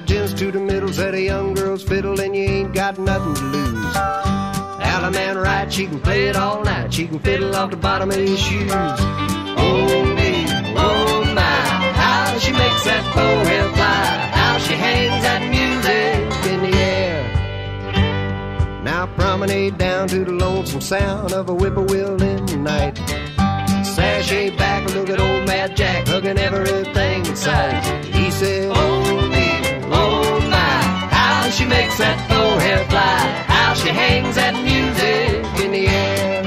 gents to the middle, said a young girl's fiddle and you ain't got nothing to lose. Allemande right, she can play it all night, she can fiddle off the bottom of your shoes. Oh me, oh my, how she makes that bowhead fly, how she hangs that music in the air. Now promenade down to the lonesome sound of a whippoorwill in the night. Sashay back, look at old Mad Jack hugging everything in sight. He said, oh me, oh my, how she makes that bowhead fly, how she hangs that music in the air.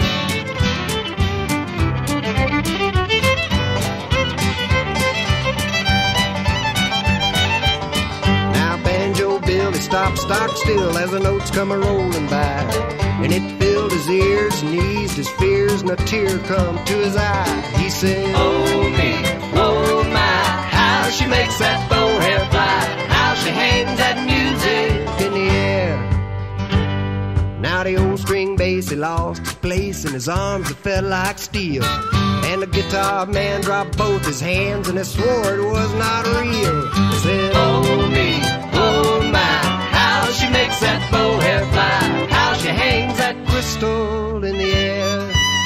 Now Banjo Bill, he stopped stock still as the notes come a-rolling by, and it filled his ears and eased his fears, and a tear come to his eye. He said, oh me, oh my, how she makes that bowhead fly, how she hangs that music in the air. Now the old string bass, he lost his place, and his arms that felt like steel, and the guitar man dropped both his hands, and he swore it was not real. He said, oh me, oh my, how she makes that bowhead fly, how she hangs that crystal in the air.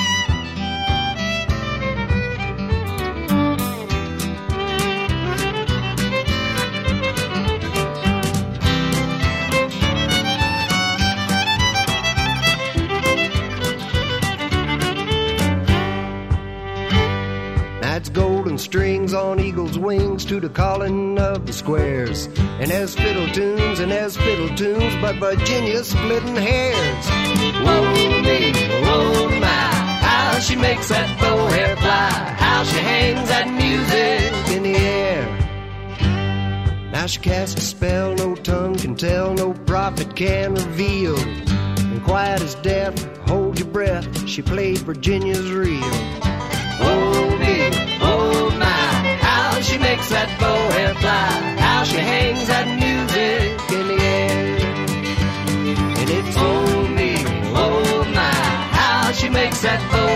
That's golden strings on eagle's wings to the calling of the squares. And there's fiddle tunes and there's fiddle tunes, but Virginia's splitting hairs. Whoa me, whoa my, how she makes that bowhead fly, how she hangs that music in the air. Now she casts a spell no tongue can tell, no prophet can reveal. And quiet as death, hold your breath, she played Virginia's reel. Oh me, oh my, how she makes that bowhead fly, how she hangs that music in the air. And it's oh me, oh my, how she makes that bowhead